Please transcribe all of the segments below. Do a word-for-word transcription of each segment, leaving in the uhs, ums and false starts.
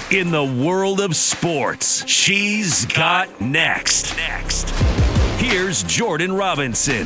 In the world of sports, she's got next. Next. Here's Jordan Robinson.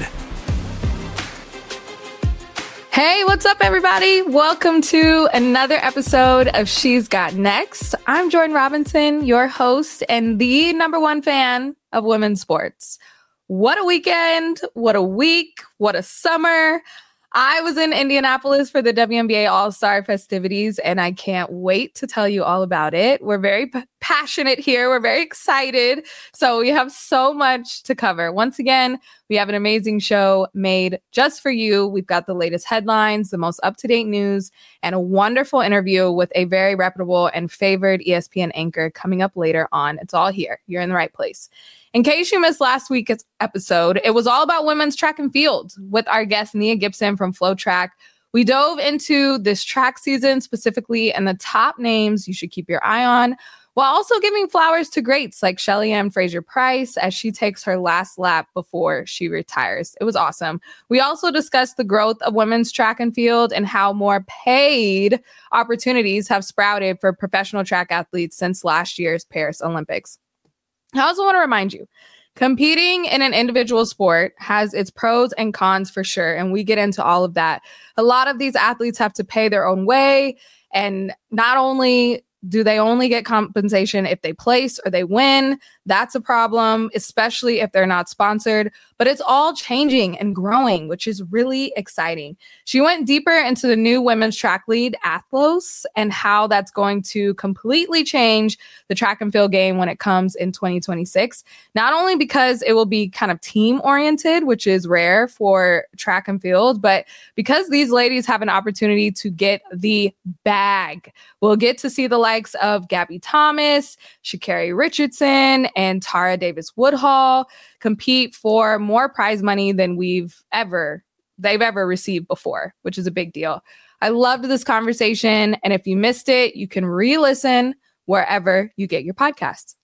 Hey, what's up, everybody? Welcome to another episode of She's Got Next. I'm Jordan Robinson, your host and the number one fan of women's sports. What a weekend, what a week, what a summer. I was in Indianapolis for the W N B A All-Star festivities, and I can't wait to tell you all about it. We're very p- passionate here. We're very excited. So we have so much to cover. Once again, we have an amazing show made just for you. We've got the latest headlines, the most up-to-date news, and a wonderful interview with a very reputable and favored E S P N anchor coming up later on. It's all here. You're in the right place. In case you missed last week's episode, it was all about women's track and field with our guest, Nia Gibson from Flow Track. We dove into this track season specifically and the top names you should keep your eye on, while also giving flowers to greats like Shelly-Ann Fraser-Pryce as she takes her last lap before she retires. It was awesome. We also discussed the growth of women's track and field and how more paid opportunities have sprouted for professional track athletes since last year's Paris Olympics. I also want to remind you, competing in an individual sport has its pros and cons for sure, and we get into all of that. A lot of these athletes have to pay their own way, and not only do they only get compensation if they place or they win, that's a problem, especially if they're not sponsored. But it's all changing and growing, which is really exciting. She went deeper into the new women's track lead, Athlos, and how that's going to completely change the track and field game when it comes in twenty twenty-six. Not only because it will be kind of team-oriented, which is rare for track and field, but because these ladies have an opportunity to get the bag. We'll get to see the likes of Gabby Thomas, Sha'Carri Richardson, and Tara Davis-Woodhall compete for more prize money than we've ever, they've ever received before, which is a big deal. I loved this conversation, and if you missed it, you can re-listen wherever you get your podcasts.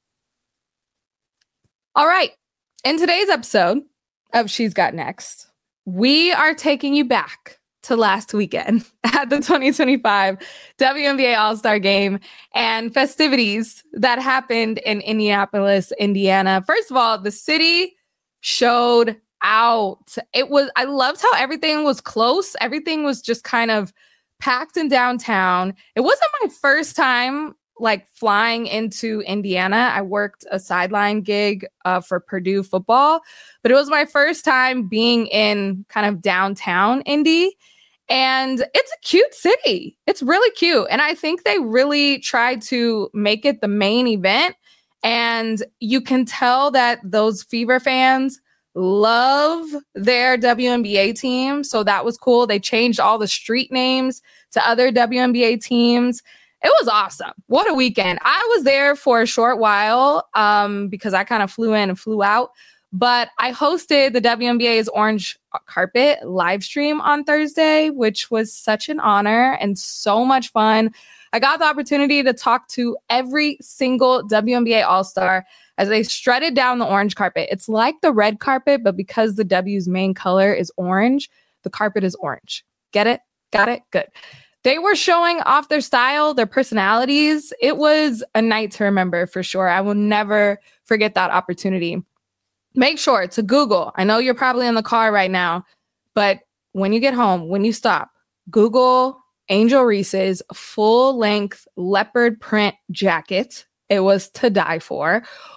All right, in today's episode of She's Got Next, we are taking you back to last weekend at the twenty twenty-five W N B A All-Star Game and festivities that happened in Indianapolis, Indiana. First of all, the city showed out. It was, I loved how everything was close. Everything was just kind of packed in downtown. It wasn't my first time like flying into Indiana. I worked a sideline gig uh, for Purdue football, but it was my first time being in kind of downtown Indy. And it's a cute city. It's really cute. And I think they really tried to make it the main event. And you can tell that those Fever fans love their W N B A team. So that was cool. They changed all the street names to other W N B A teams. It was awesome. What a weekend. I was there for a short while um, because I kind of flew in and flew out. But I hosted the W N B A's Orange Carpet live stream on Thursday, which was such an honor and so much fun. I got the opportunity to talk to every single W N B A All-Star as they strutted down the orange carpet. It's like the red carpet, but because the W's main color is orange, the carpet is orange. Get it? Got it? Good. They were showing off their style, their personalities. It was a night to remember for sure. I will never forget that opportunity. Make sure to Google. I know you're probably in the car right now, but when you get home, when you stop, Google Angel Reese's full-length leopard print jacket. It was to die for.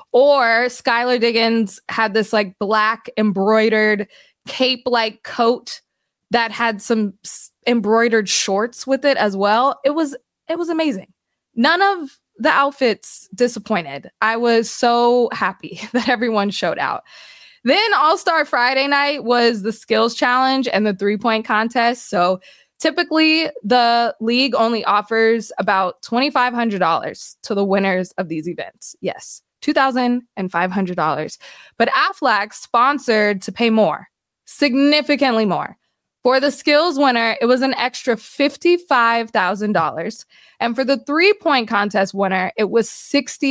Or Skylar Diggins had this like black embroidered cape-like coat that had some embroidered shorts with it as well. It was it was amazing. None of the outfits disappointed. I was so happy that everyone showed out. Then All-Star Friday night was the skills challenge and the three-point contest. So typically the league only offers about two thousand five hundred dollars to the winners of these events. Yes, two thousand five hundred dollars. But Aflac sponsored to pay more, significantly more. For the skills winner, it was an extra fifty-five thousand dollars. And for the three-point contest winner, it was sixty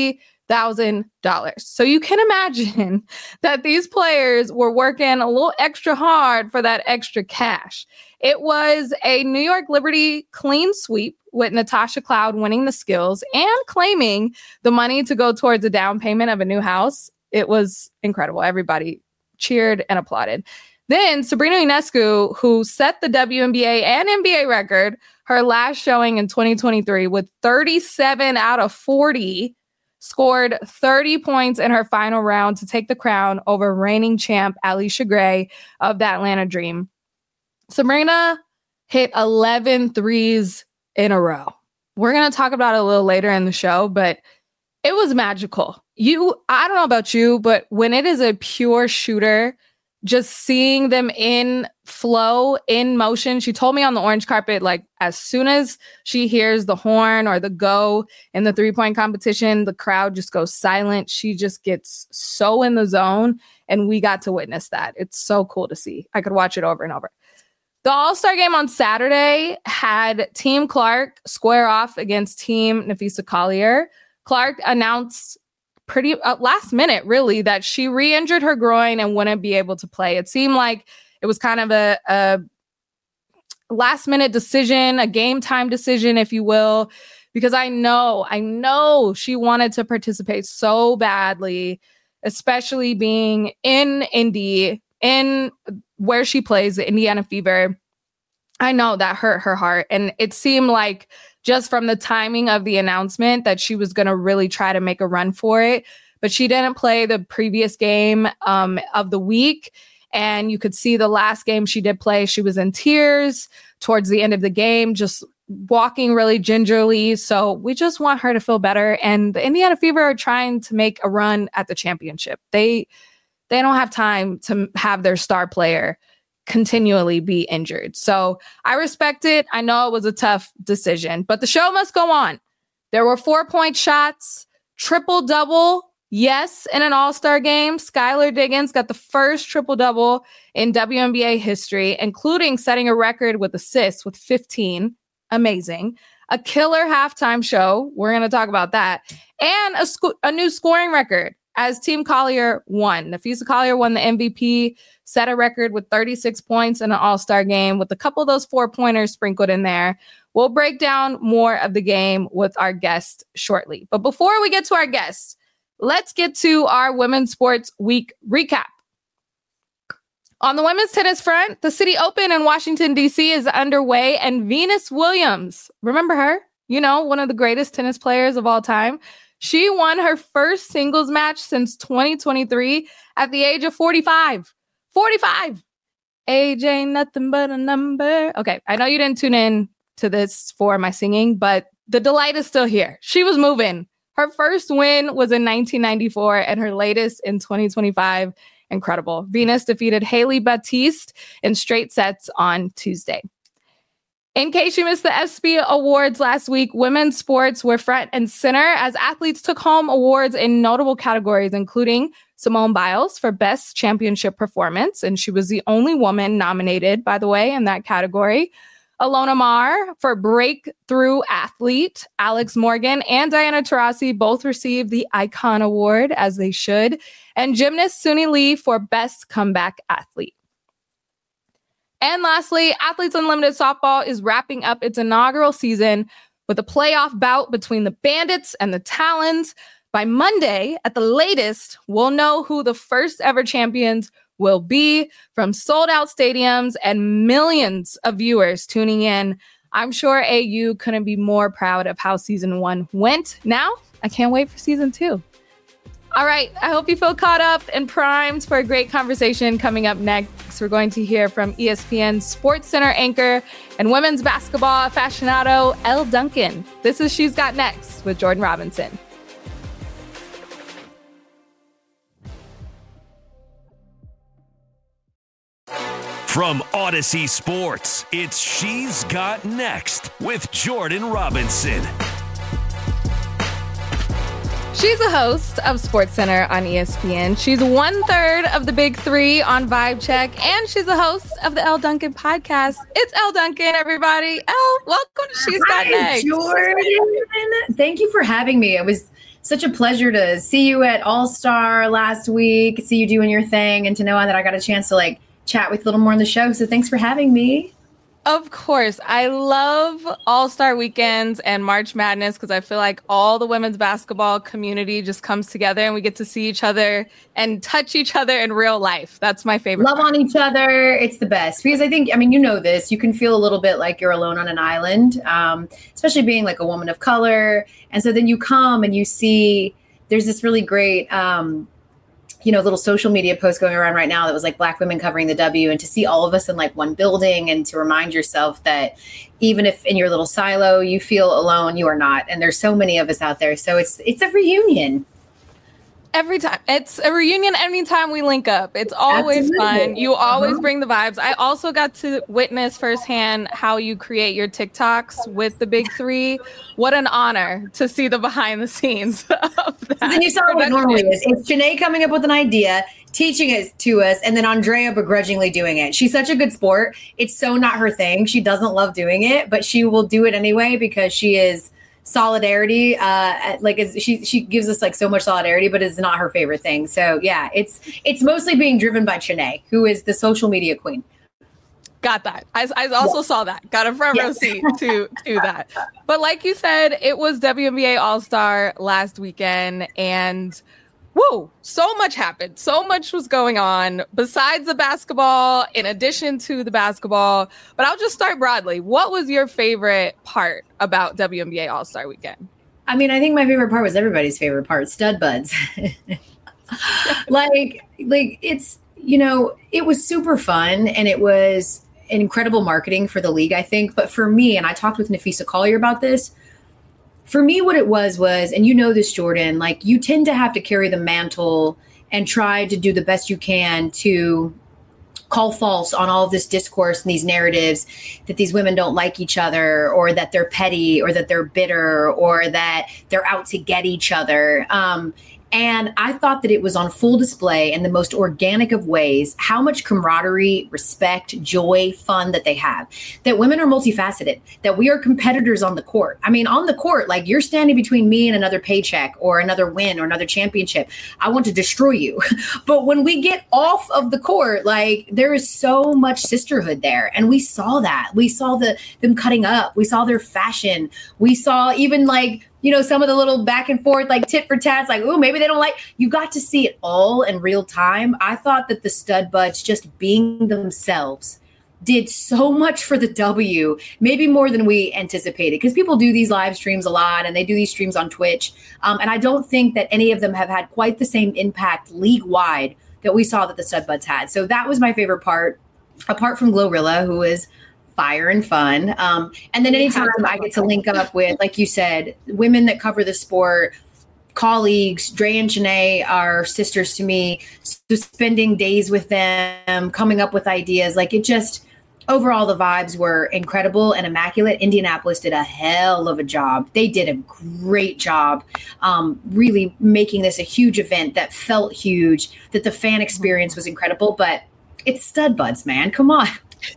thousand dollars. So you can imagine that these players were working a little extra hard for that extra cash. It was a New York Liberty clean sweep with Natasha Cloud winning the skills and claiming the money to go towards a down payment of a new house. It was incredible. Everybody cheered and applauded. Then Sabrina Ionescu, who set the W N B A and N B A record, her last showing in twenty twenty-three with thirty-seven out of forty, scored thirty points in her final round to take the crown over reigning champ Alicia Gray of the Atlanta Dream. Sabrina hit eleven threes in a row. We're going to talk about it a little later in the show, but it was magical. You, I don't know about you, but when it is a pure shooter, just seeing them in flow, in motion. She told me on the orange carpet, like as soon as she hears the horn or the go in the three-point competition, the crowd just goes silent. She just gets so in the zone, and we got to witness that. It's so cool to see. I could watch it over and over. The All-Star game on Saturday had Team Clark square off against Team Napheesa Collier. Clark announced pretty uh, last minute, really, that she re-injured her groin and wouldn't be able to play. It seemed like it was kind of a, a last minute decision, a game time decision, if you will, because I know, I know she wanted to participate so badly, especially being in Indy, in where she plays, the Indiana Fever. I know that hurt her heart. And it seemed like just from the timing of the announcement that she was going to really try to make a run for it. But she didn't play the previous game um, of the week. And you could see the last game she did play, she was in tears towards the end of the game, just walking really gingerly. So we just want her to feel better. And the Indiana Fever are trying to make a run at the championship. They they don't have time to have their star player continually be injured. So I respect it. I know it was a tough decision, but the show must go on. There were four-point shots, triple-double, yes, in an all-star game. Skylar Diggins got the first triple-double in W N B A history, including setting a record with assists with fifteen. Amazing. A killer halftime show. We're going to talk about that. And a, sc- a new scoring record as Team Collier won. Napheesa Collier won the M V P, set a record with thirty-six points in an all-star game with a couple of those four-pointers sprinkled in there. We'll break down more of the game with our guest shortly. But before we get to our guest, let's get to our Women's Sports Week recap. On the women's tennis front, the City Open in Washington, D C is underway, and Venus Williams, remember her? You know, one of the greatest tennis players of all time. She won her first singles match since twenty twenty-three at the age of forty-five. forty-five. Age ain't nothing but a number. Okay, I know you didn't tune in to this for my singing, but the delight is still here. She was moving. Her first win was in nineteen ninety-four and her latest in twenty twenty-five. Incredible. Venus defeated Haley Batiste in straight sets on Tuesday. In case you missed the ESPY Awards last week, women's sports were front and center as athletes took home awards in notable categories, including Simone Biles for Best Championship Performance, and she was the only woman nominated, by the way, in that category. Alona Maher for Breakthrough Athlete. Alex Morgan and Diana Taurasi both received the Icon Award, as they should. And gymnast Suni Lee for Best Comeback Athlete. And lastly, Athletes Unlimited Softball is wrapping up its inaugural season with a playoff bout between the Bandits and the Talons. By Monday, at the latest, we'll know who the first ever champions will be, from sold out stadiums and millions of viewers tuning in. I'm sure A U couldn't be more proud of how season one went. Now, I can't wait for season two. All right, I hope you feel caught up and primed for a great conversation coming up next. We're going to hear from E S P N Sports Center anchor and women's basketball aficionado, Elle Duncan. This is She's Got Next with Jordan Robinson. From Odyssey Sports, it's She's Got Next with Jordan Robinson. She's a host of SportsCenter on E S P N. She's one third of the big three on Vibe Check, and she's a host of the Elle Duncan podcast. It's Elle Duncan, everybody. Elle, welcome to She's Got Hi, Next. Jordan. Thank you for having me. I was such a pleasure to see you at All-Star last week, see you doing your thing, and to know that I got a chance to like chat with you a little more on the show. So thanks for having me. Of course. I love All-Star weekends and March Madness because I feel like all the women's basketball community just comes together and we get to see each other and touch each other in real life. That's my favorite. Love part. On each other. It's the best because I think, I mean, you know this, you can feel a little bit like you're alone on an island, um, especially being like a woman of color. And so then you come and you see there's this really great um, you know, little social media post going around right now that was like Black women covering the W, and to see all of us in like one building and to remind yourself that even if in your little silo you feel alone, you are not. And there's so many of us out there. So it's it's a reunion. Every time. It's a reunion anytime we link up. It's always Absolutely. Fun. You always uh-huh. bring the vibes. I also got to witness firsthand how you create your TikToks with the big three. What an honor to see the behind the scenes of that. Then you saw what normally is. It's Janae coming up with an idea, teaching it to us, and then Andrea begrudgingly doing it. She's such a good sport. It's so not her thing. She doesn't love doing it, but she will do it anyway because she is solidarity. Uh, like it's, she she gives us like so much solidarity, but it's not her favorite thing. So yeah, it's it's mostly being driven by Janae, who is the social media queen. Got that. I, I also yes. saw that. Got a front row yes. seat to to that. But like you said, it was W N B A All-Star last weekend, and whoa, so much happened. So much was going on besides the basketball, in addition to the basketball. But I'll just start broadly. What was your favorite part about W N B A All-Star Weekend? I mean, I think my favorite part was everybody's favorite part, stud buds. like, like it's, you know, it was super fun, and it was incredible marketing for the league, I think. But for me, and I talked with Napheesa Collier about this, for me, what it was was, and you know this, Jordan, like you tend to have to carry the mantle and try to do the best you can to call false on all of this discourse and these narratives that these women don't like each other, or that they're petty, or that they're bitter, or that they're out to get each other. Um, And I thought that it was on full display in the most organic of ways, how much camaraderie, respect, joy, fun that they have, that women are multifaceted, that we are competitors on the court. I mean, on the court, like you're standing between me and another paycheck or another win or another championship. I want to destroy you. But when we get off of the court, like there is so much sisterhood there. And we saw that. We saw the them cutting up. We saw their fashion. We saw even like, you know, some of the little back and forth, like tit for tats, like, oh, maybe they don't like, you got to see it all in real time. I thought that the stud buds just being themselves did so much for the W, maybe more than we anticipated, because people do these live streams a lot and they do these streams on Twitch. Um, and I don't think that any of them have had quite the same impact league wide that we saw that the stud buds had. So that was my favorite part, apart from Glorilla, who is fire and fun. Um, and then anytime I get to link up with, like you said, women that cover the sport, colleagues, Dre and Janae are sisters to me, so spending days with them, coming up with ideas, like it just, overall the vibes were incredible and immaculate. Indianapolis did a hell of a job. They did a great job, um, really making this a huge event that felt huge, that the fan experience was incredible, but it's stud buds, man. Come on.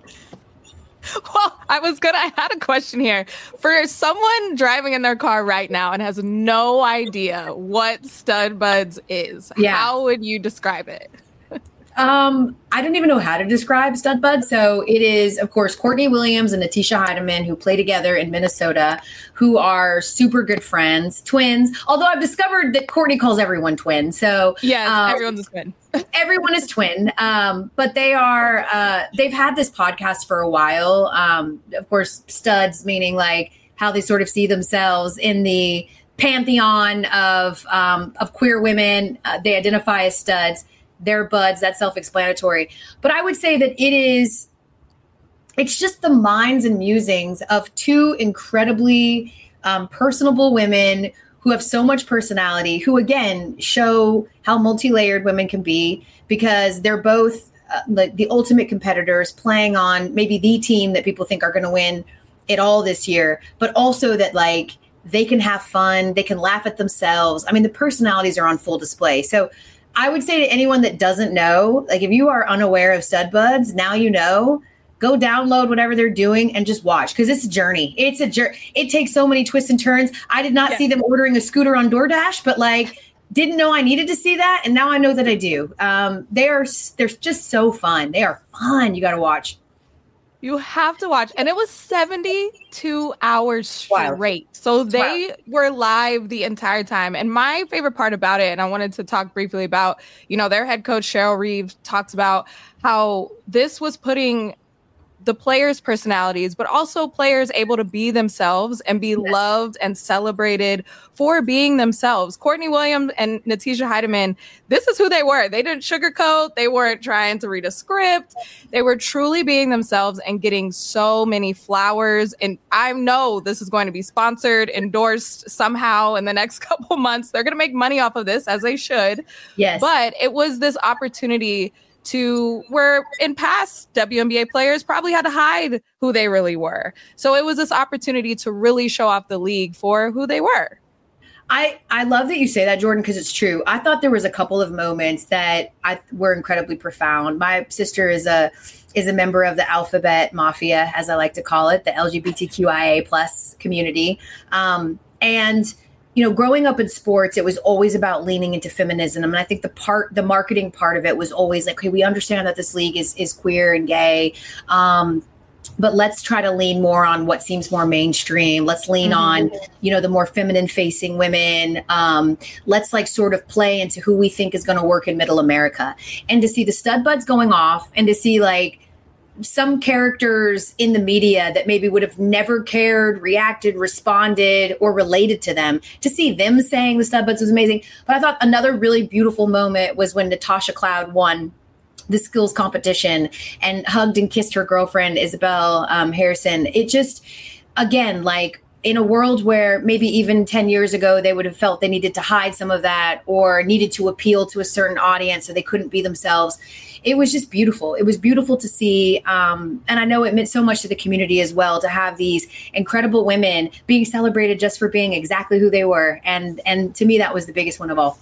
Well, I was good. I had a question here. For someone driving in their car right now and has no idea what stud buds is, yeah. how would you describe it? Um, I don't even know how to describe stud bud. So it is, of course, Courtney Williams and Natisha Heidemann, who play together in Minnesota, who are super good friends, twins. Although I've discovered that Courtney calls everyone twin. So yes, um, everyone's a twin. Everyone is twin. Um, but they are, uh, they've had this podcast for a while. Um, of course, studs, meaning like how they sort of see themselves in the pantheon of, um, of queer women. Uh, they identify as studs. They're buds, that's self-explanatory. But I would say that it is, it's just the minds and musings of two incredibly um, personable women who have so much personality, who again show how multi-layered women can be, because they're both uh, like the ultimate competitors playing on maybe the team that people think are going to win it all this year, but also that like they can have fun, they can laugh at themselves. I mean, the personalities are on full display. So I would say to anyone that doesn't know, like if you are unaware of stud buds, now you know, go download whatever they're doing and just watch, because it's a journey. It's a journey. It takes so many twists and turns. I did not yeah. see them ordering a scooter on DoorDash, but like didn't know I needed to see that, and now I know that I do. Um, they are they're just so fun. They are fun. You got to watch. You have to watch. And it was seventy-two hours straight. Wow. So they wow. were live the entire time. And my favorite part about it, and I wanted to talk briefly about, you know, their head coach, Cheryl Reeve, talks about how this was putting the players' personalities, but also players able to be themselves and be yeah. loved and celebrated for being themselves. Courtney Williams and Natisha Hiedeman, this is who they were. They didn't sugarcoat. They weren't trying to read a script. They were truly being themselves and getting so many flowers. And I know this is going to be sponsored, endorsed somehow in the next couple months. They're going to make money off of this, as they should. Yes. But it was this opportunity to where in past W N B A players probably had to hide who they really were. So it was this opportunity to really show off the league for who they were. I, I love that you say that, Jordan, because it's true. I thought there was a couple of moments that I were incredibly profound. My sister is a is a member of the Alphabet Mafia, as I like to call it, the L G B T Q I A plus community. Um, and you know, growing up in sports, it was always about leaning into feminism. And I think the part, the marketing part of it was always like, okay, we understand that this league is is queer and gay, um, but let's try to lean more on what seems more mainstream. Let's lean mm-hmm. on, you know, the more feminine facing women. Um, let's like sort of play into who we think is going to work in middle America. And to see the stud buds going off and to see like some characters in the media that maybe would have never cared, reacted, responded, or related to them, to see them saying the stud buds was amazing. But I thought another really beautiful moment was when Natasha Cloud won the skills competition and hugged and kissed her girlfriend, Isabel um, Harrison. It just, again, like in a world where maybe even ten years ago, they would have felt they needed to hide some of that or needed to appeal to a certain audience so they couldn't be themselves. It was just beautiful. It was beautiful to see. Um, and I know it meant so much to the community as well to have these incredible women being celebrated just for being exactly who they were. And and to me, that was the biggest one of all.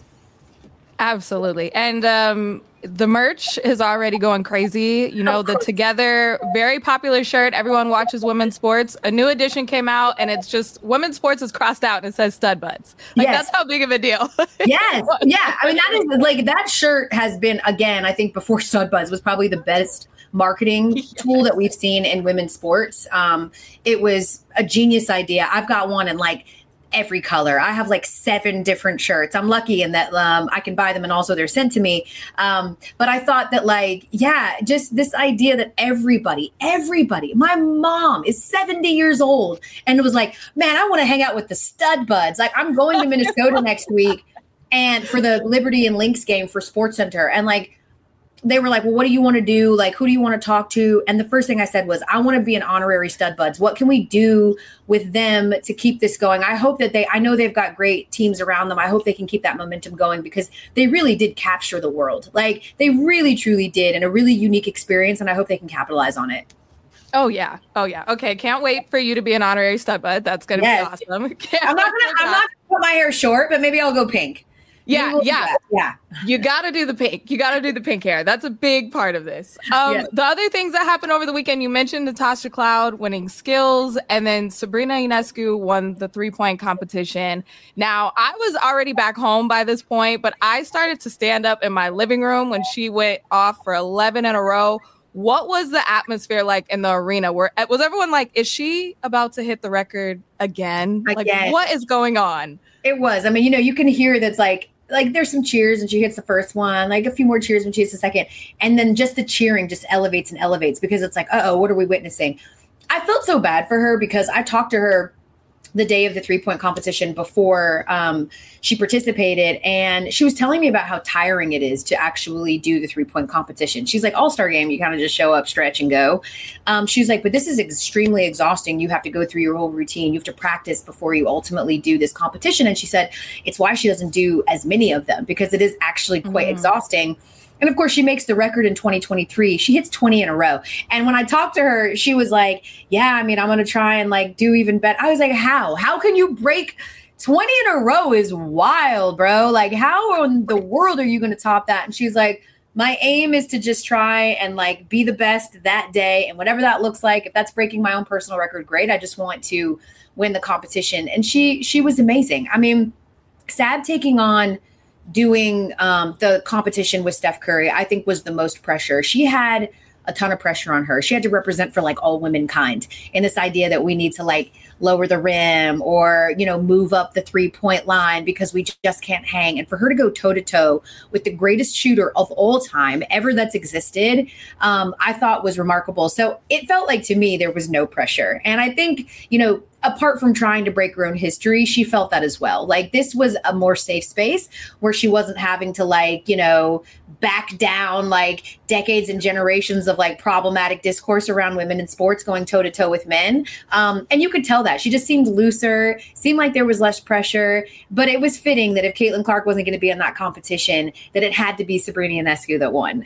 Absolutely. And um, the merch is already going crazy. You know, the Together, very popular shirt. Everyone watches women's sports. A new edition came out and it's just women's sports is crossed out and it says stud buds. Like yes. That's how big of a deal. Yes. Yeah. I mean, that is like that shirt has been, again, I think before stud buds was probably the best marketing yes. tool that we've seen in women's sports. Um, it was a genius idea. I've got one in like every color. I have like seven different shirts. I'm lucky in that um, I can buy them and also they're sent to me. Um, but I thought that like, yeah, just this idea that everybody, everybody, my mom is seventy years old and it was like, man, I want to hang out with the stud buds. Like I'm going to Minnesota next week and for the Liberty and Lynx game for Sports Center. And like, they were like, well, what do you want to do? Like, who do you want to talk to? And the first thing I said was, I want to be an honorary stud buds. What can we do with them to keep this going? I hope that they, I know they've got great teams around them. I hope they can keep that momentum going because they really did capture the world. Like they really, truly did, and a really unique experience. And I hope they can capitalize on it. Oh, yeah. Oh, yeah. Okay. Can't wait for you to be an honorary stud bud. That's going to yes. be awesome. Can't I'm not going to, I'm not going to put my hair short, but maybe I'll go pink. Yeah, yeah, yeah. You got to do the pink. You got to do the pink hair. That's a big part of this. Um, yes. The other things that happened over the weekend, you mentioned Natasha Cloud winning skills, and then Sabrina Ionescu won the three-point competition. Now, I was already back home by this point, but I started to stand up in my living room when she went off for eleven in a row. What was the atmosphere like in the arena? Where was everyone like, is she about to hit the record again? Again. Like, what is going on? It was. I mean, you know, you can hear that's like, like there's some cheers and she hits the first one, like a few more cheers when she hits the second. And then just the cheering just elevates and elevates because it's like, uh-oh, what are we witnessing? I felt so bad for her because I talked to her the day of the three-point competition before um, she participated. And she was telling me about how tiring it is to actually do the three-point competition. She's like, all-star game, you kind of just show up, stretch, and go. Um, she's like, but this is extremely exhausting. You have to go through your whole routine. You have to practice before you ultimately do this competition. And she said it's why she doesn't do as many of them because it is actually quite mm. exhausting. And of course, she makes the record in twenty twenty-three. She hits twenty in a row. And when I talked to her, she was like, yeah, I mean, I'm going to try and like do even better. I was like, how? How can you break twenty in a row is wild, bro. Like, how in the world are you going to top that? And she's like, my aim is to just try and like be the best that day. And whatever that looks like, if that's breaking my own personal record, great. I just want to win the competition. And she, she was amazing. I mean, Sab taking on doing um, the competition with Steph Curry, I think was the most pressure. She had a ton of pressure on her. She had to represent for like all womankind in this idea that we need to like lower the rim or, you know, move up the three point line because we just can't hang. And for her to go toe to toe with the greatest shooter of all time ever that's existed, um, I thought was remarkable. So it felt like to me, there was no pressure. And I think, you know, apart from trying to break her own history, she felt that as well. Like this was a more safe space where she wasn't having to like, you know, back down like decades and generations of like problematic discourse around women in sports going toe to toe with men. Um, and you could tell that she just seemed looser, seemed like there was less pressure, but it was fitting that if Caitlin Clark wasn't going to be in that competition, that it had to be Sabrina Ionescu that won.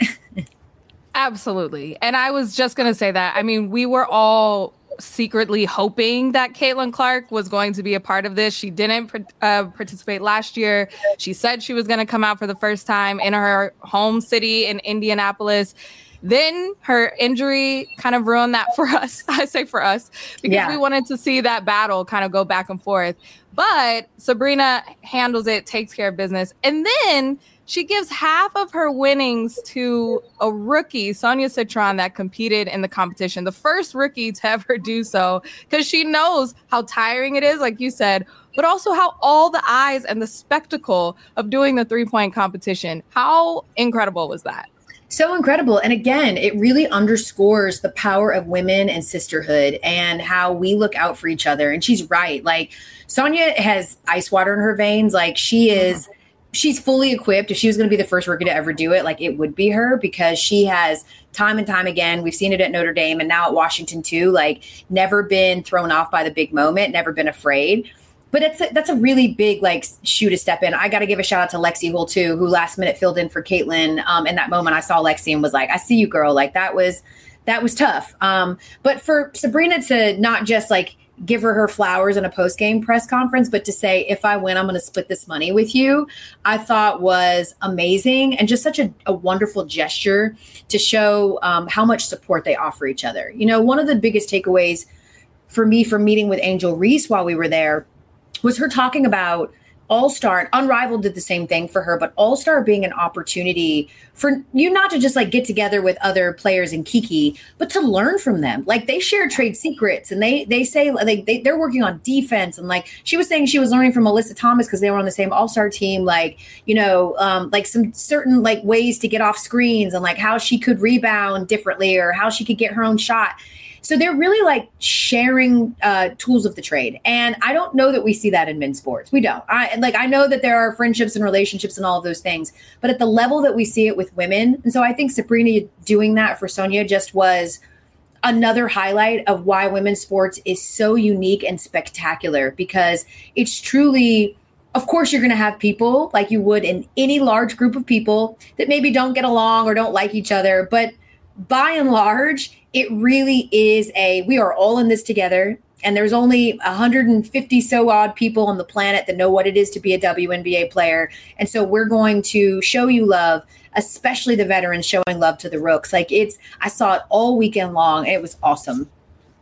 Absolutely. And I was just going to say that. I mean, we were all secretly hoping that Caitlin Clark was going to be a part of this. She didn't uh, participate last year. She said she was going to come out for the first time in her home city in Indianapolis. Then her injury kind of ruined that for us. I say for us, because yeah. we wanted to see that battle kind of go back and forth. But Sabrina handles it, takes care of business. And then she gives half of her winnings to a rookie, Sonia Citron, that competed in the competition. The first rookie to ever do so, because she knows how tiring it is, like you said, but also how all the eyes and the spectacle of doing the three-point competition. How incredible was that? So incredible. And again, it really underscores the power of women and sisterhood and how we look out for each other. And she's right. Like Sonia has ice water in her veins. Like she is... Mm-hmm. She's fully equipped. If she was going to be the first rookie to ever do it, like it would be her, because she has time and time again, we've seen it at Notre Dame and now at Washington too, like never been thrown off by the big moment, never been afraid. But it's a, that's a really big like shoe to step in. I got to give a shout out to Lexi Hull too, who last minute filled in for Caitlin. Um, in that moment, I saw Lexi and was like, I see you, girl. Like that was, that was tough. Um, but for Sabrina to not just like give her her flowers in a post-game press conference, but to say, if I win, I'm going to split this money with you, I thought was amazing and just such a, a wonderful gesture to show um, how much support they offer each other. You know, one of the biggest takeaways for me from meeting with Angel Reese while we were there was her talking about All-Star. Unrivaled did the same thing for her, but All-Star being an opportunity for you not to just like get together with other players and kiki, but to learn from them. Like they share trade secrets and they they say like they, they're working on defense. And like she was saying she was learning from Alyssa Thomas because they were on the same All-Star team, like, you know, um, like some certain like ways to get off screens and like how she could rebound differently or how she could get her own shot. So they're really like sharing uh, tools of the trade. And I don't know that we see that in men's sports. We don't. I like I know that there are friendships and relationships and all of those things, but at the level that we see it with women. And so I think Sabrina doing that for Sonia just was another highlight of why women's sports is so unique and spectacular, because it's truly, of course, you're going to have people like you would in any large group of people that maybe don't get along or don't like each other. But by and large, it really is a, we are all in this together. And there's only one hundred fifty so odd people on the planet that know what it is to be a W N B A player. And so we're going to show you love, especially the veterans showing love to the rooks. Like it's, I saw it all weekend long. It was awesome.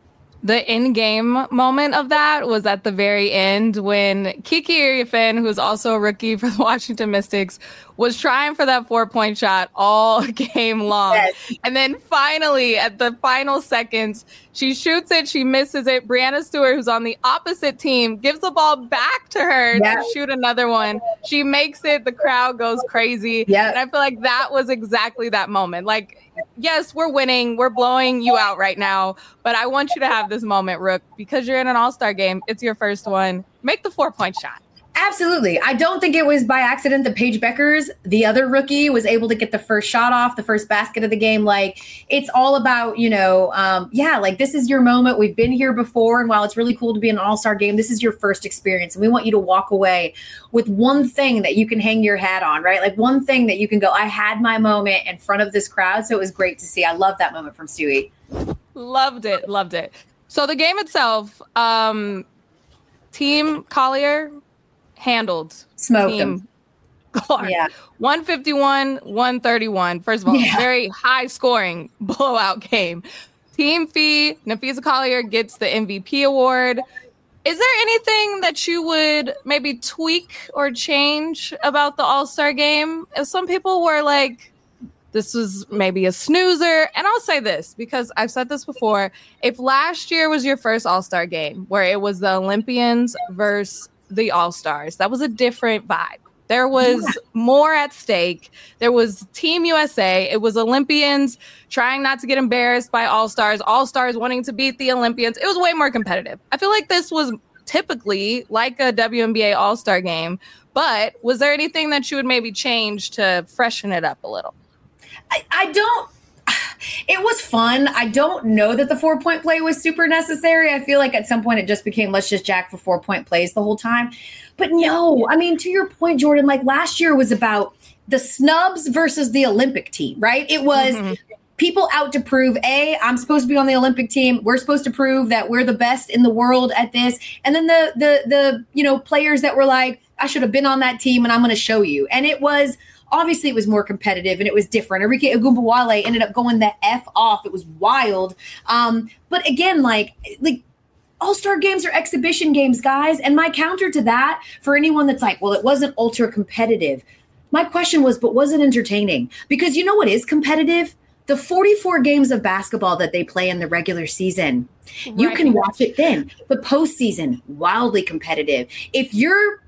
The in-game moment of that was at the very end when Kiki Iriafen, who's also a rookie for the Washington Mystics, was trying for that four-point shot all game long. Yes. And then finally, at the final seconds, she shoots it, she misses it. Breanna Stewart, who's on the opposite team, gives the ball back to her yeah. to shoot another one. She makes it. The crowd goes crazy. Yeah. And I feel like that was exactly that moment. Like, yes, we're winning. We're blowing you out right now. But I want you to have this moment, Rook, because you're in an all-star game. It's your first one. Make the four-point shot. Absolutely. I don't think it was by accident that Paige Beckers, the other rookie, was able to get the first shot off, the first basket of the game. Like, it's all about, you know, um, yeah, like this is your moment. We've been here before. And while it's really cool to be in an all-star game, this is your first experience. And we want you to walk away with one thing that you can hang your hat on, right? Like one thing that you can go, I had my moment in front of this crowd. So it was great to see. I love that moment from Stewie. Loved it. Loved it. So the game itself, um, Team Collier handled smoked team them. Clark. Yeah. one fifty-one, one thirty-one. First of all, yeah. very high scoring blowout game. Team Fee, Napheesa Collier gets the M V P award. Is there anything that you would maybe tweak or change about the All-Star game? If some people were like, this was maybe a snoozer. And I'll say this because I've said this before. If last year was your first All-Star game where it was the Olympians versus the All-Stars, that was a different vibe. There was yeah. more at stake. There was Team U S A. It was Olympians trying not to get embarrassed by All-Stars, All-Stars wanting to beat the Olympians. It was way more competitive. I feel like this was typically like a W N B A All-Star game, but was there anything that you would maybe change to freshen it up a little? I, I don't. It was fun. I don't know that the four-point play was super necessary. I feel like at some point it just became, let's just jack for four-point plays the whole time. But no, I mean, to your point, Jordan, like last year was about the snubs versus the Olympic team, right? It was mm-hmm. people out to prove, A, I'm supposed to be on the Olympic team. We're supposed to prove that we're the best in the world at this. And then the, the, the you know, players that were like, I should have been on that team and I'm going to show you. And it was, obviously, it was more competitive and it was different. Enrique Ogunbowale ended up going the F off. It was wild. Um, but again, like, like All-Star games are exhibition games, guys. And my counter to that, for anyone that's like, well, it wasn't ultra competitive. My question was, but was it entertaining? Because you know what is competitive? The forty-four games of basketball that they play in the regular season. Right. You can watch it then. The postseason, wildly competitive. If you're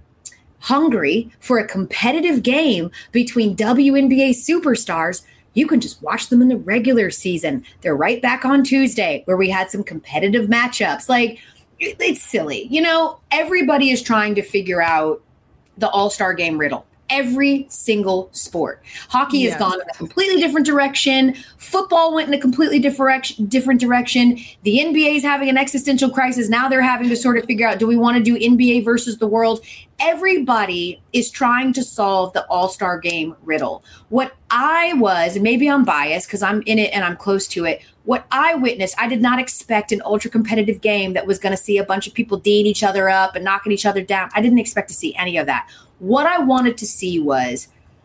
hungry for a competitive game between W N B A superstars, you can just watch them in the regular season. They're right back on Tuesday where we had some competitive matchups. Like, it's silly. You know, everybody is trying to figure out the All-Star game riddle. Every single sport. Hockey yeah. has gone in a completely different direction. Football went in a completely different different direction. The N B A is having an existential crisis. Now they're having to sort of figure out, do we want to do N B A versus the world? Everybody is trying to solve the All-Star game riddle. What I was, and maybe I'm biased because I'm in it and I'm close to it, what I witnessed, I did not expect an ultra-competitive game that was going to see a bunch of people D'ing each other up and knocking each other down. I didn't expect to see any of that. What I wanted to see was,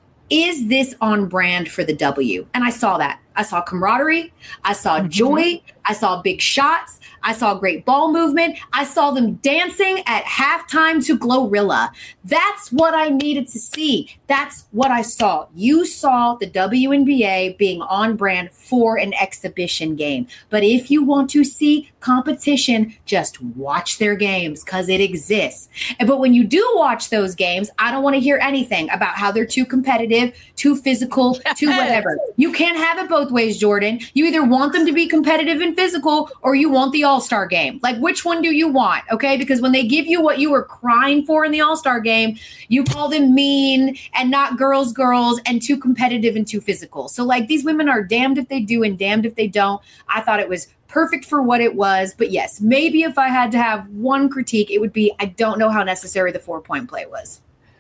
is this on brand for the W? And I saw that. I saw camaraderie. I saw mm-hmm. joy. I saw big shots. I saw great ball movement. I saw them dancing at halftime to Glorilla. That's what I needed to see. That's what I saw. You saw the W N B A being on brand for an exhibition game. But if you want to see competition, just watch their games because it exists. But when you do watch those games, I don't want to hear anything about how they're too competitive, too physical, too whatever. You can't have it both ways, Jordan. You either want them to be competitive and physical or you want the All-Star game. Like, which one do you want? Okay, because when they give you what you were crying for in the All-Star game, you call them mean and not girls, girls, and too competitive and too physical. So, like, these women are damned if they do and damned if they don't. I thought it was perfect for what it was. But yes, maybe if I had to have one critique, it would be, I don't know how necessary the four-point play was.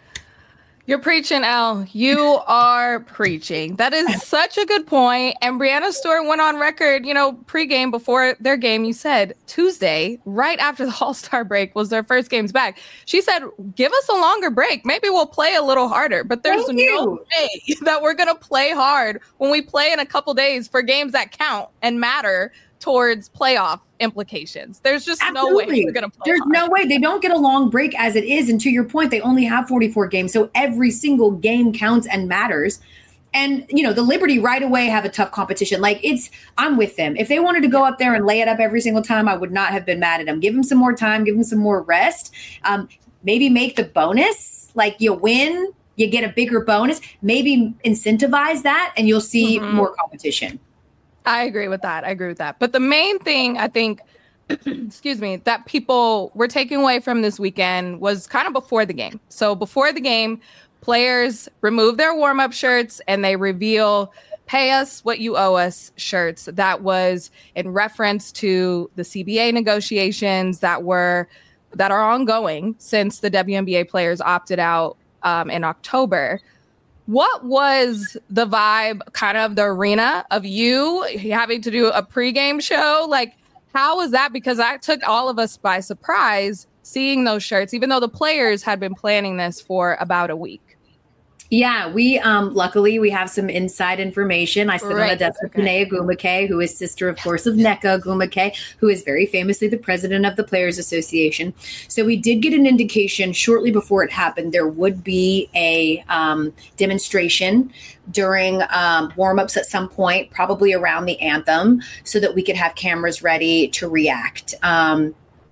You're preaching, Elle. You are preaching. That is such a good point. And Breanna Stewart went on record, you know, pregame before their game. You said Tuesday, right after the All-Star break, was their first games back. She said, give us a longer break. Maybe we'll play a little harder. But there's no way that we're going to play hard when we play in a couple days for games that count and matter towards playoff implications. There's just Absolutely. no way we're going to play There's hard. no way. They don't get a long break as it is. And to your point, they only have forty-four games. So every single game counts and matters. And, you know, the Liberty right away have a tough competition. Like, it's, I'm with them. If they wanted to go up there and lay it up every single time, I would not have been mad at them. Give them some more time. Give them some more rest. Um, maybe make the bonus. Like, you win, you get a bigger bonus. Maybe incentivize that and you'll see mm-hmm. more competition. I agree with that. I agree with that. But the main thing I think, excuse me, that people were taking away from this weekend was kind of before the game. So before the game, players remove their warm-up shirts and they reveal pay us what you owe us shirts. That was in reference to the C B A negotiations that were that are ongoing since the W N B A players opted out um, in October. What was the vibe, kind of the arena of you having to do a pregame show? Like, how was that? Because that took all of us by surprise seeing those shirts, even though the players had been planning this for about a week. Yeah, we um luckily we have some inside information. I sit right. on a desk with Chiney Ogwumike, who is sister, of course, of Nneka Ogwumike, who is very famously the president of the Players Association. So we did get an indication shortly before it happened there would be a um, demonstration during um, warm-ups at some point, probably around the anthem, so that we could have cameras ready to react. Um,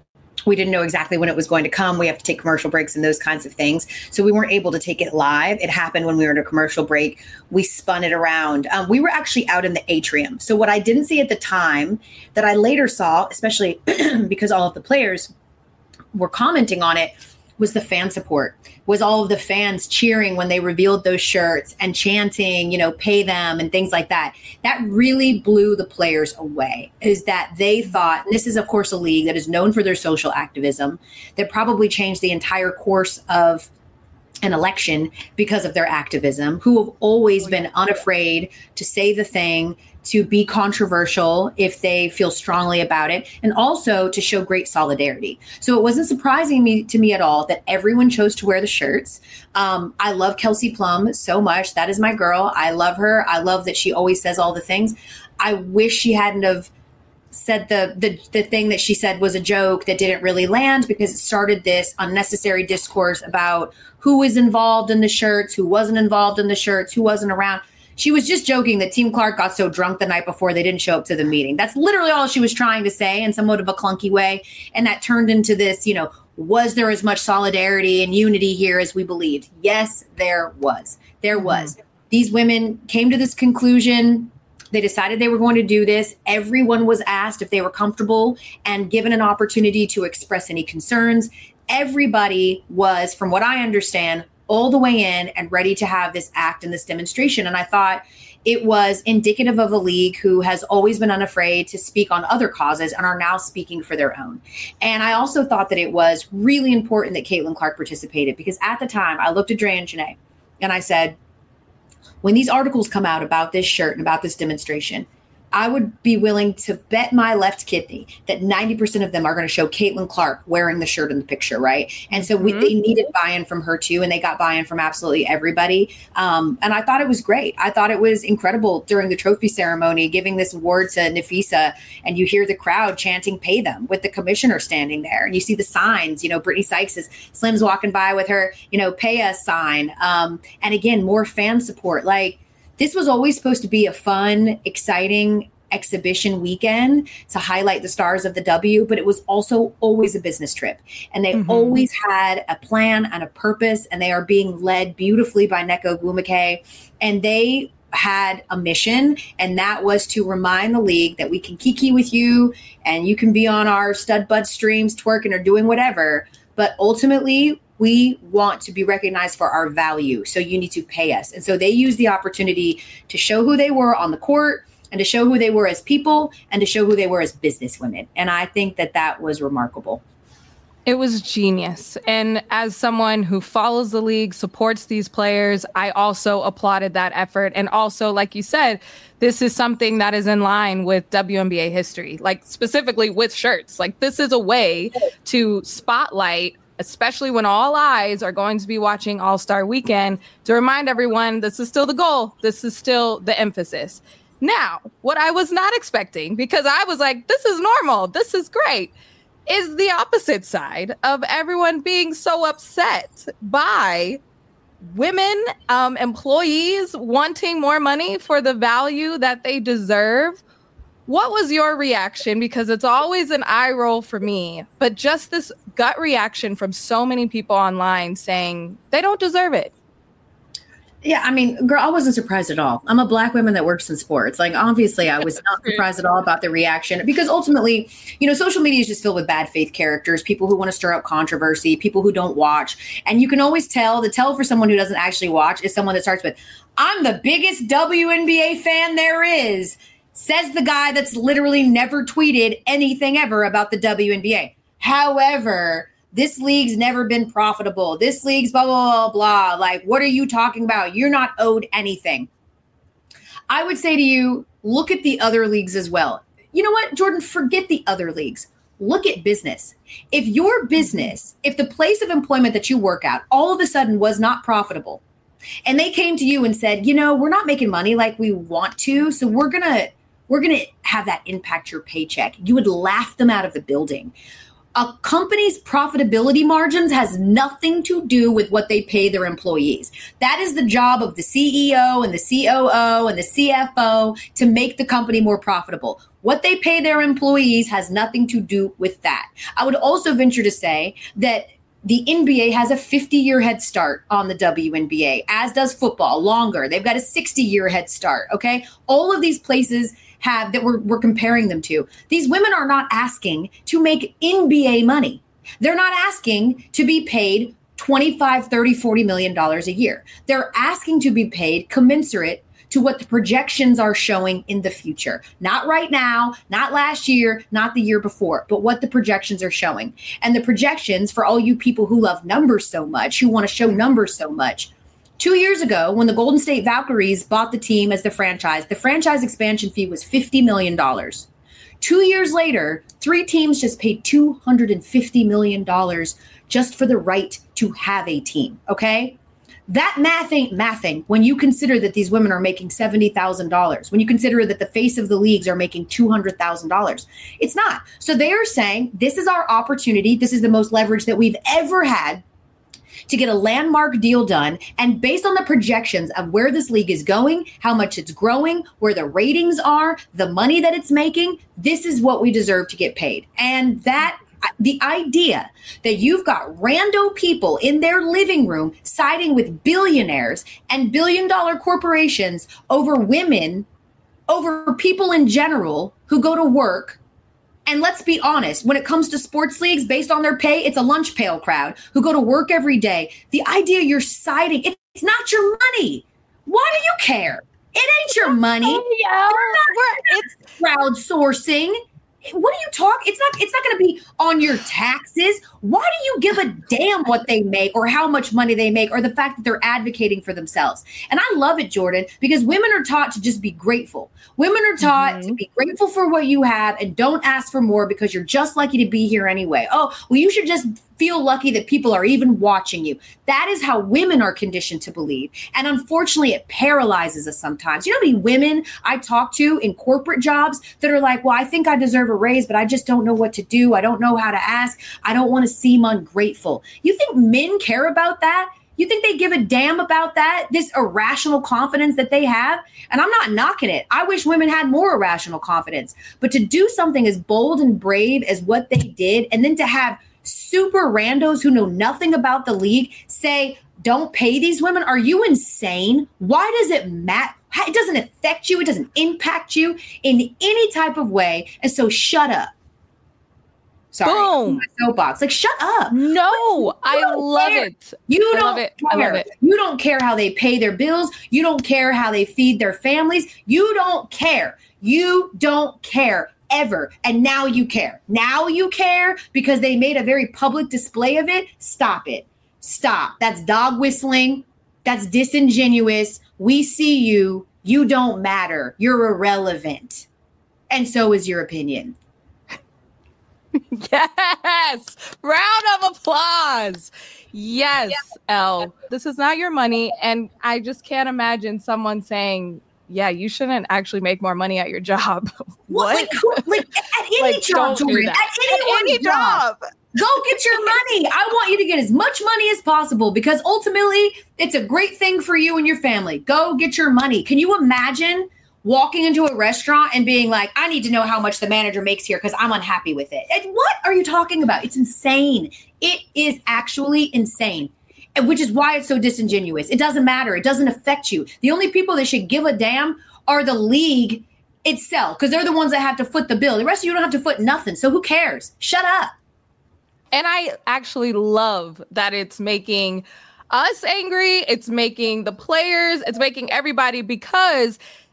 We didn't know exactly when it was going to come. We have to take commercial breaks and those kinds of things. So we weren't able to take it live. It happened when we were in a commercial break. We spun it around. Um, we were actually out in the atrium. So what I didn't see at the time that I later saw, especially because all of the players were commenting on it, was the fan support, was all of the fans cheering when they revealed those shirts and chanting, you know, pay them and things like that. That really blew the players away, is that they thought, and this is, of course, a league that is known for their social activism, that probably changed the entire course of an election because of their activism, who have always been unafraid to say the thing, to be controversial if they feel strongly about it, and also to show great solidarity. So it wasn't surprising me to me at all that everyone chose to wear the shirts. Um, I love Kelsey Plum so much. That is my girl. I love her. I love that she always says all the things. I wish she hadn't have said the, the the thing that she said was a joke that didn't really land, because it started this unnecessary discourse about who was involved in the shirts, who wasn't involved in the shirts, who wasn't around. She was just joking that Team Clark got so drunk the night before they didn't show up to the meeting. That's literally all she was trying to say in somewhat of a clunky way. And that turned into this, you know, was there as much solidarity and unity here as we believed? Yes, there was. There was. These women came to this conclusion. They decided they were going to do this. Everyone was asked if they were comfortable and given an opportunity to express any concerns. Everybody was, from what I understand, all the way in and ready to have this act and this demonstration. And I thought it was indicative of a league who has always been unafraid to speak on other causes and are now speaking for their own. And I also thought that it was really important that Caitlin Clark participated, because at the time I looked at Dre and Chiney and I said, when these articles come out about this shirt and about this demonstration, I would be willing to bet my left kidney that ninety percent of them are going to show Caitlin Clark wearing the shirt in the picture, right? And so we, mm-hmm. they needed buy-in from her too, and they got buy-in from absolutely everybody. Um, and I thought it was great. I thought it was incredible during the trophy ceremony, giving this award to Nafisa, and you hear the crowd chanting, pay them, with the commissioner standing there. And you see the signs, you know, Brittany Sykes is Slim's walking by with her, you know, pay us sign. Um, and again, more fan support. Like, this was always supposed to be a fun, exciting exhibition weekend to highlight the stars of the W, but it was also always a business trip. And they mm-hmm. always had a plan and a purpose, and they are being led beautifully by Nneka Ogwumike. And they had a mission, and that was to remind the league that we can kiki with you, and you can be on our stud bud streams twerking or doing whatever. But ultimately, we want to be recognized for our value. So you need to pay us. And so they used the opportunity to show who they were on the court, and to show who they were as people, and to show who they were as businesswomen. And I think that that was remarkable. It was genius. And as someone who follows the league, supports these players, I also applauded that effort. And also, like you said, this is something that is in line with W N B A history, like specifically with shirts. Like, this is a way to spotlight, especially when all eyes are going to be watching All-Star Weekend, to remind everyone this is still the goal. This is still the emphasis. Now, what I was not expecting, because I was like, this is normal, this is great, is the opposite side of everyone being so upset by women, um, employees wanting more money for the value that they deserve. What was your reaction? Because it's always an eye roll for me, but just this gut reaction from so many people online saying they don't deserve it. Yeah, I mean, girl, I wasn't surprised at all. I'm a Black woman that works in sports. Like, obviously, I was not surprised at all about the reaction, because ultimately, you know, social media is just filled with bad faith characters, people who want to stir up controversy, people who don't watch. And you can always tell, the tell for someone who doesn't actually watch is someone that starts with, I'm the biggest W N B A fan there is, says the guy that's literally never tweeted anything ever about the W N B A. However, this league's never been profitable. This league's blah, blah, blah, blah. Like, what are you talking about? You're not owed anything. I would say to you, look at the other leagues as well. You know what, Jordan? Forget the other leagues. Look at business. If your business, if the place of employment that you work at all of a sudden was not profitable, and they came to you and said, you know, we're not making money like we want to, so we're going to we're going to have that impact your paycheck, you would laugh them out of the building. A company's profitability margins has nothing to do with what they pay their employees. That is the job of the C E O and the C O O and the C F O to make the company more profitable. What they pay their employees has nothing to do with that. I would also venture to say that the N B A has a fifty-year head start on the W N B A, as does football, longer. They've got a sixty-year head start, okay? All of these places have that we're, we're comparing them to. These women are not asking to make N B A money. They're not asking to be paid twenty-five, thirty, forty million dollars a year. They're asking to be paid commensurate to what the projections are showing in the future. Not right now, not last year, not the year before, but what the projections are showing. And the projections, for all you people who love numbers so much, who want to show numbers so much, two years ago, when the Golden State Valkyries bought the team as the franchise, the franchise expansion fee was fifty million dollars. Two years later, three teams just paid two hundred fifty million dollars just for the right to have a team, okay? That math ain't mathing when you consider that these women are making seventy thousand dollars, when you consider that the face of the leagues are making two hundred thousand dollars. It's not. So they are saying, this is our opportunity. This is the most leverage that we've ever had to get a landmark deal done. And based on the projections of where this league is going, how much it's growing, where the ratings are, the money that it's making, this is what we deserve to get paid. And that the idea that you've got rando people in their living room siding with billionaires and billion dollar corporations over women, over people in general who go to work. And let's be honest, when it comes to sports leagues based on their pay, it's a lunch pail crowd who go to work every day. The idea you're siding, it's not your money. Why do you care? It ain't your money. Yeah, it's crowdsourcing. What do you talk? It's not, it's not going to be on your taxes. Why do you give a damn what they make or how much money they make or the fact that they're advocating for themselves? And I love it, Jordan, because women are taught to just be grateful. Women are taught mm-hmm. to be grateful for what you have and don't ask for more because you're just lucky to be here anyway. Oh, well, you should just feel lucky that people are even watching you. That is how women are conditioned to believe. And unfortunately, it paralyzes us sometimes. You know how many women I talk to in corporate jobs that are like, well, I think I deserve a raise, but I just don't know what to do. I don't know how to ask. I don't want to seem ungrateful. You think men care about that? You think they give a damn about that? This irrational confidence that they have? And I'm not knocking it. I wish women had more irrational confidence. But to do something as bold and brave as what they did, and then to have super randos who know nothing about the league say, don't pay these women. Are you insane? Why does it matter? It doesn't affect you. It doesn't impact you in any type of way. And so shut up. Sorry. Boom. My soapbox. Like, shut up. No, I love care. it. You don't I love it. care. I love it. You don't care how they pay their bills. You don't care how they feed their families. You don't care. You don't care. Ever. And now you care. Now you care because they made a very public display of it. Stop it. Stop. That's dog whistling. That's disingenuous. We see you. You don't matter. You're irrelevant. And so is your opinion. Yes. Round of applause. Yes, yes, Elle. This is not your money. And I just can't imagine someone saying, yeah, you shouldn't actually make more money at your job. What? Like, like at any like, job, Jordan, at any, at any job. job. Go get your money. I want you to get as much money as possible because ultimately it's a great thing for you and your family. Go get your money. Can you imagine walking into a restaurant and being like, I need to know how much the manager makes here because I'm unhappy with it? And what are you talking about? It's insane. It is actually insane. And which is why it's so disingenuous. It doesn't matter. It doesn't affect you. The only people that should give a damn are the league itself because they're the ones that have to foot the bill. The rest of you don't have to foot nothing. So who cares? Shut up. And I actually love that it's making us angry. It's making the players, it's making everybody, because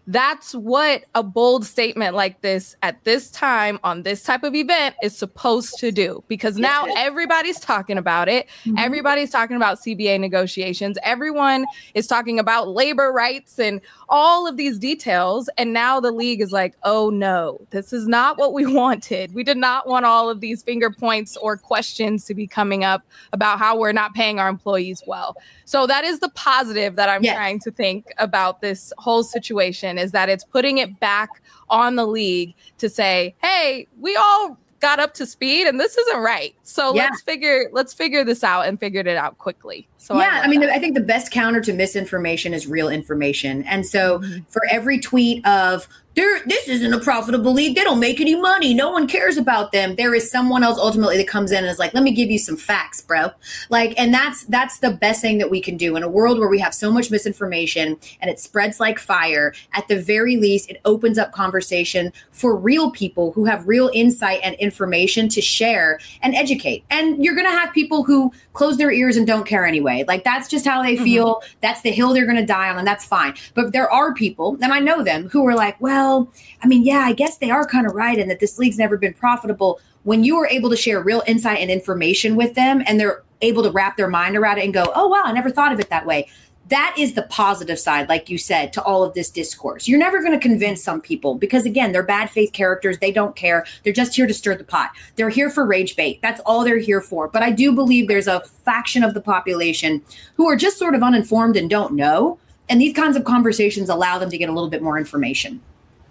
That's what a bold statement like this at this time on this type of event is supposed to do, because now everybody's talking about it. Mm-hmm. Everybody's talking about C B A negotiations. Everyone is talking about labor rights and all of these details. And now the league is like, oh no, this is not what we wanted. We did not want all of these finger points or questions to be coming up about how we're not paying our employees well. So that is the positive that I'm yes. trying to think about this whole situation, is that it's putting it back on the league to say, hey, we all got up to speed and this isn't right. So yeah. let's figure let's figure this out, and figured it out quickly. So yeah, I, I mean, that. I think the best counter to misinformation is real information. And so mm-hmm. for every tweet of There, this isn't a profitable league, they don't make any money, no one cares about them, there is someone else ultimately that comes in and is like, let me give you some facts, bro. Like, and that's that's the best thing that we can do in a world where we have so much misinformation and it spreads like fire. At the very least, it opens up conversation for real people who have real insight and information to share and educate. And you're going to have people who close their ears and don't care anyway. Like, that's just how they feel. Mm-hmm. That's the hill they're going to die on, and that's fine. But there are people, and I know them, who are like, well, I mean, yeah, I guess they are kind of right, and that this league's never been profitable. When you are able to share real insight and information with them, and they're able to wrap their mind around it and go, oh, wow, I never thought of it that way. That is the positive side, like you said, to all of this discourse. You're never going to convince some people because, again, they're bad faith characters. They don't care. They're just here to stir the pot. They're here for rage bait. That's all they're here for. But I do believe there's a faction of the population who are just sort of uninformed and don't know. And these kinds of conversations allow them to get a little bit more information.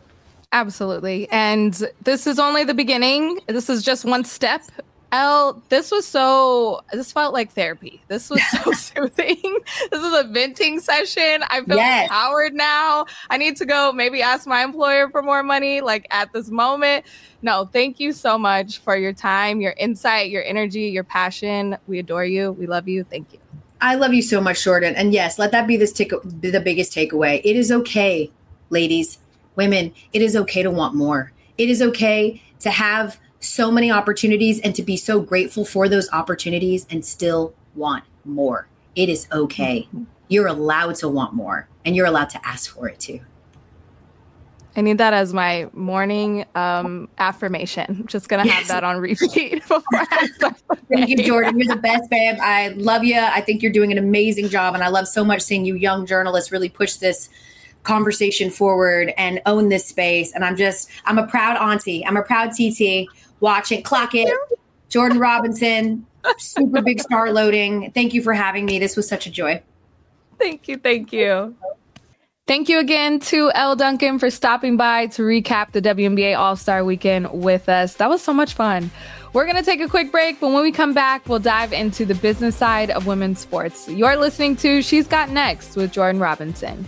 Absolutely. And this is only the beginning. This is just one step. Elle, this was so, this felt like therapy. This was so soothing. This is a venting session. I feel yes. empowered now. I need to go maybe ask my employer for more money, like at this moment. No, thank you so much for your time, your insight, your energy, your passion. We adore you. We love you. Thank you. I love you so much, Jordan. And yes, let that be this take, the biggest takeaway. It is okay, ladies, women. It is okay to want more. It is okay to have so many opportunities and to be so grateful for those opportunities and still want more. It is okay. Mm-hmm. You're allowed to want more, and you're allowed to ask for it too. I need that as my morning um, affirmation. I'm just going to yes. have that on repeat before I start. Thank you, Jordan. You're the best, babe. I love you. I think you're doing an amazing job, and I love so much seeing you young journalists really push this conversation forward and own this space. And I'm just, I'm a proud auntie. I'm a proud T T. Watch it, clock it. Jordan Robinson, super big star loading. Thank you for having me. This was such a joy. Thank you. Thank you. Thank you again to Elle Duncan for stopping by to recap the W N B A All-Star Weekend with us. That was so much fun. We're going to take a quick break, but when we come back, we'll dive into the business side of women's sports. You're listening to She's Got Next with Jordan Robinson.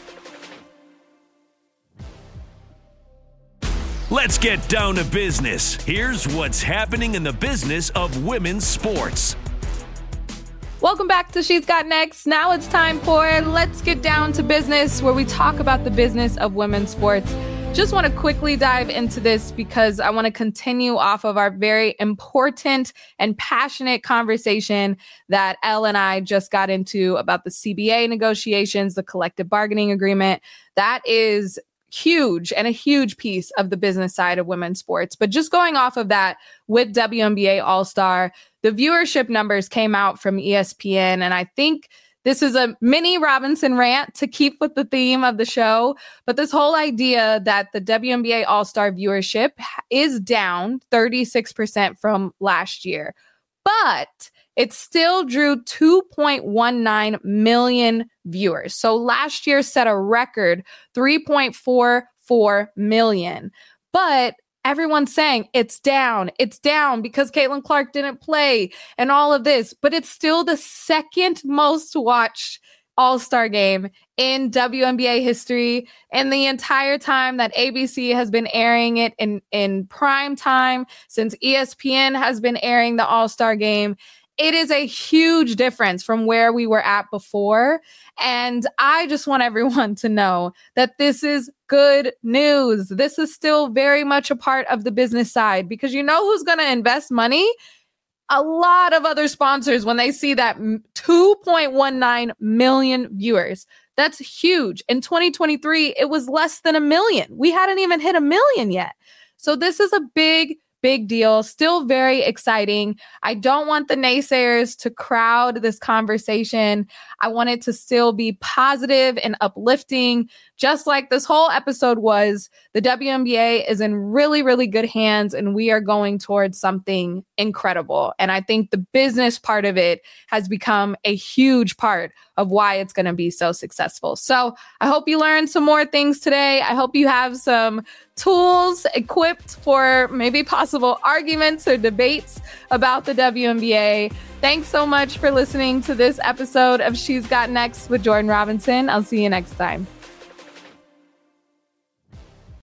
Let's get down to business. Here's what's happening in the business of women's sports. Welcome back to She's Got Next. Now it's time for Let's Get Down to Business, where we talk about the business of women's sports. Just want to quickly dive into this because I want to continue off of our very important and passionate conversation that Elle and I just got into about the C B A negotiations, the collective bargaining agreement. That is huge and a huge piece of the business side of women's sports. But just going off of that with W N B A All-Star, the viewership numbers came out from E S P N. And I think this is a mini Robinson rant to keep with the theme of the show. But this whole idea that the W N B A All-Star viewership is down thirty-six percent from last year. But it still drew two point one nine million viewers. So last year set a record three point four four million. But everyone's saying it's down. It's down because Caitlin Clark didn't play and all of this. But it's still the second most watched All-Star game in W N B A history. And the entire time that A B C has been airing it in, in prime time, since E S P N has been airing the All-Star game, it is a huge difference from where we were at before. And I just want everyone to know that this is good news. This is still very much a part of the business side, because you know who's going to invest money? a lot of other sponsors when they see that two point one nine million viewers. That's huge. In twenty twenty-three, it was less than a million. We hadn't even hit a million yet. So this is a big, big deal. Still very exciting. I don't want the naysayers to crowd this conversation. I want it to still be positive and uplifting, just like this whole episode was. The W N B A is in really, really good hands, and we are going towards something incredible. And I think the business part of it has become a huge part of why it's going to be so successful. So I hope you learned some more things today. I hope you have some tools equipped for maybe possible arguments or debates about the W N B A. Thanks so much for listening to this episode of She's Got Next with Jordan Robinson. I'll see you next time.